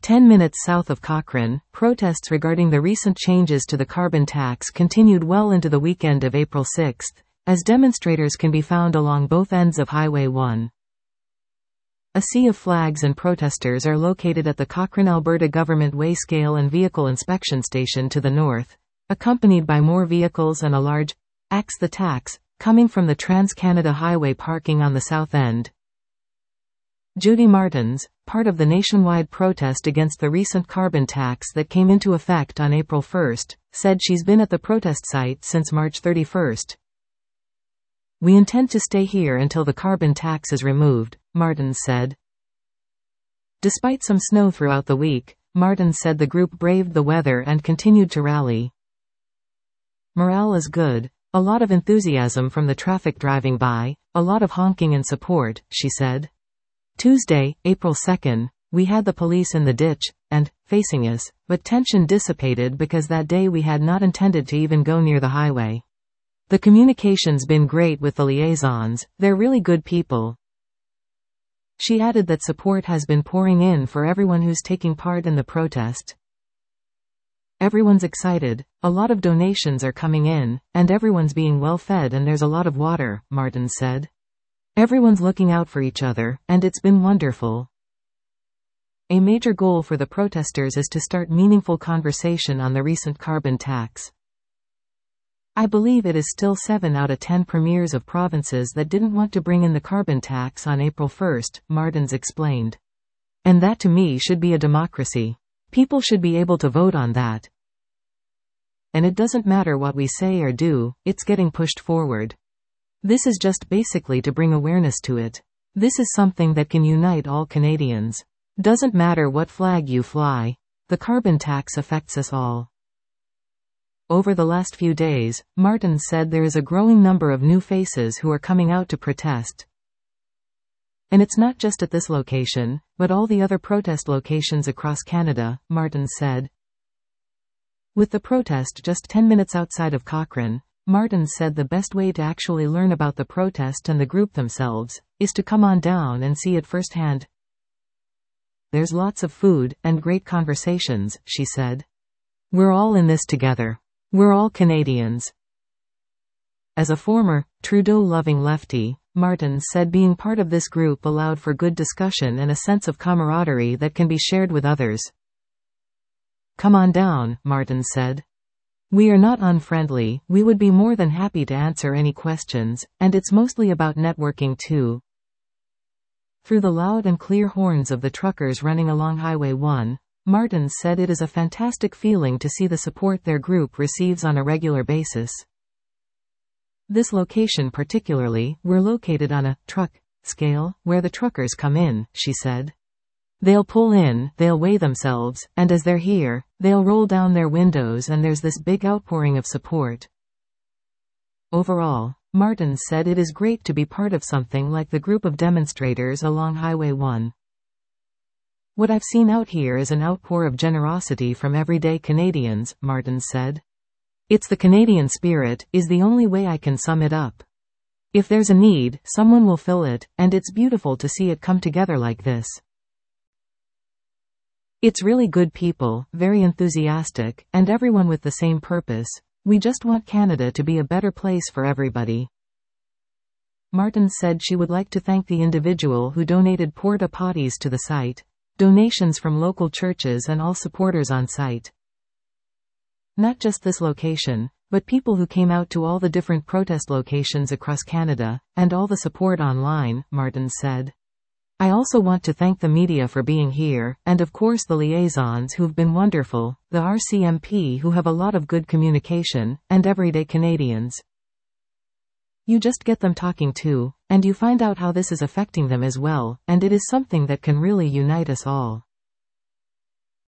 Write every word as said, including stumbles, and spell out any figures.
Ten minutes south of Cochrane, protests regarding the recent changes to the carbon tax continued well into the weekend of April sixth, as demonstrators can be found along both ends of Highway one. A sea of flags and protesters are located at the Cochrane, Alberta Government Weigh-Scale and Vehicle Inspection Station to the north, accompanied by more vehicles and a large "Axe the Tax" coming from the Trans-Canada Highway parking on the south end. Judy Martins, part of the nationwide protest against the recent carbon tax that came into effect on April first, said she's been at the protest site since March thirty-first. "We intend to stay here until the carbon tax is removed," Martins said. Despite some snow throughout the week, Martins said the group braved the weather and continued to rally. "Morale is good. A lot of enthusiasm from the traffic driving by, a lot of honking and support," she said. Tuesday, April second, "We had the police in the ditch, and, facing us, but tension dissipated because that day we had not intended to even go near the highway. The communication's been great with the liaisons, they're really good people." She added that support has been pouring in for everyone who's taking part in the protest. "Everyone's excited, a lot of donations are coming in, and everyone's being well fed and there's a lot of water," Martins said. "Everyone's looking out for each other, and it's been wonderful." A major goal for the protesters is to start meaningful conversation on the recent carbon tax. "I believe it is still seven out of ten premiers of provinces that didn't want to bring in the carbon tax on April first, Martins explained. "And that to me should be a democracy. People should be able to vote on that. And it doesn't matter what we say or do, it's getting pushed forward. This is just basically to bring awareness to it. This is something that can unite all Canadians. Doesn't matter what flag you fly. The carbon tax affects us all." Over the last few days, Martins said there is a growing number of new faces who are coming out to protest. "And it's not just at this location, but all the other protest locations across Canada," Martins said. With the protest just ten minutes outside of Cochrane, Martins said the best way to actually learn about the protest and the group themselves is to come on down and see it firsthand. "There's lots of food, and great conversations," she said. "We're all in this together. We're all Canadians." As a former, Trudeau-loving lefty, Martins said being part of this group allowed for good discussion and a sense of camaraderie that can be shared with others. "Come on down," Martins said. "We are not unfriendly, we would be more than happy to answer any questions, and it's mostly about networking too." Through the loud and clear horns of the truckers running along Highway one, Martins said it is a fantastic feeling to see the support their group receives on a regular basis. "This location particularly, we're located on a truck scale where the truckers come in," she said. "They'll pull in, they'll weigh themselves, and as they're here, they'll roll down their windows and there's this big outpouring of support." Overall, Martins said it is great to be part of something like the group of demonstrators along Highway one. "What I've seen out here is an outpour of generosity from everyday Canadians," Martins said. "It's the Canadian spirit, is the only way I can sum it up. If there's a need, someone will fill it, and it's beautiful to see it come together like this. It's really good people, very enthusiastic, and everyone with the same purpose. We just want Canada to be a better place for everybody." Martins said she would like to thank the individual who donated porta potties to the site, donations from local churches and all supporters on site. "Not just this location, but people who came out to all the different protest locations across Canada, and all the support online," Martins said. "I also want to thank the media for being here, and of course the liaisons who've been wonderful, the R C M P who have a lot of good communication, and everyday Canadians. You just get them talking too, and you find out how this is affecting them as well, and it is something that can really unite us all."